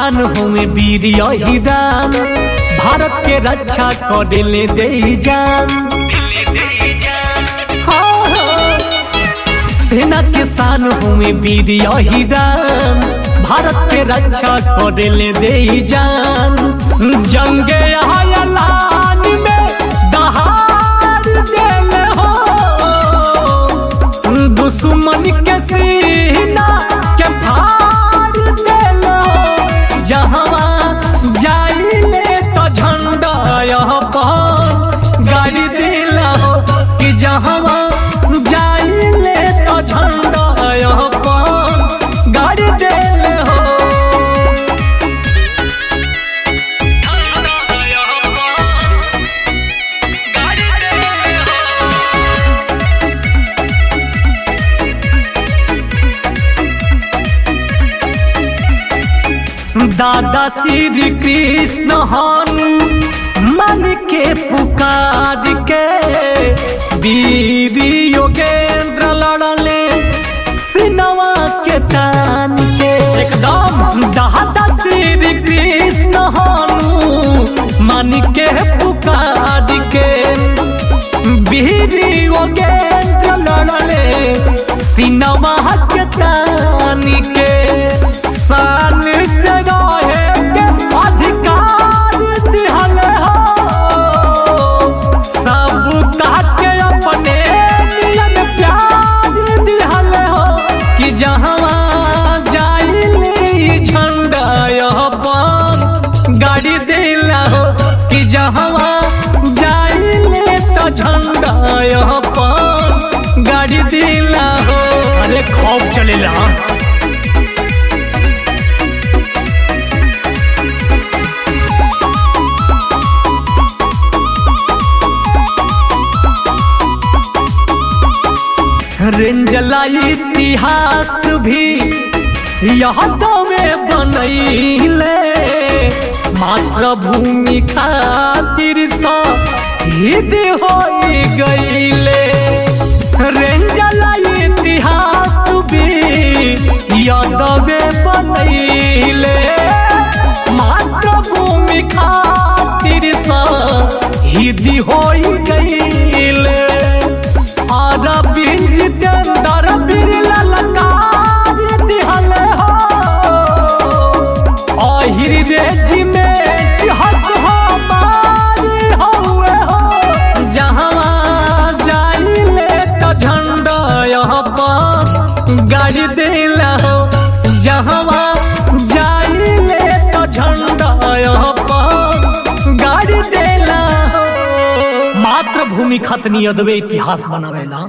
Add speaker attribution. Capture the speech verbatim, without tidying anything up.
Speaker 1: किसान होमे वीर हिरान, भारत के रक्षा करेले दे जान। हाँ हाँ। सेना किसान होमे वीर हिरान, भारत के रक्षा करेले दे जान। जंगे ऐलान में दहाड़ देले हो, दुश्मन के सीना के फाड़ देले हो। जहाँ जाइले तो झंडा यहाँ पर गाड़ी दिला हो, कि जहाँ जाइले तो झंडा यहाँ पर गाड़ी दिले हो। दादा श्री कृष्ण हनुमान के पुकार के वीर योगेंद्र लड़ले सिनवा के तान के। एकदम दादा श्री कृष्ण हनुमान के पुकार के वीर योगेंद्र लड़ले सिनवा के तान के। शान से रहे के अधिकार दिहले हो, सब के अपने नियन प्यार दिहले हो। कि जहाँ जाइले झंडा यहाँ पर गाड़ी दिला हो, कि जहाँ जाइले तो झंडा यहाँ पर गाड़ी दिला हो। अरे खौफ चलेला। रेंजला इतिहास भी यादों में बनैले, मातृभूमि खातिर शहीद हो गईले। रेंजला इतिहास भी यादों में बनैले, मातृभूमि खातिर शहीद हो गईले। जितेंद्र बिरला ललकार दिहले हो, अहिर रेजिमेंट हक हमारी हुए हो। जहाँ जाइले तो झंडा यहाँ पर गाड़ी दिला हो, जहाँ जाइले तो झंडा यहाँ पर गाड़ी दिला हो। मातृभूमि खतनी अदबे इतिहास बनावेला।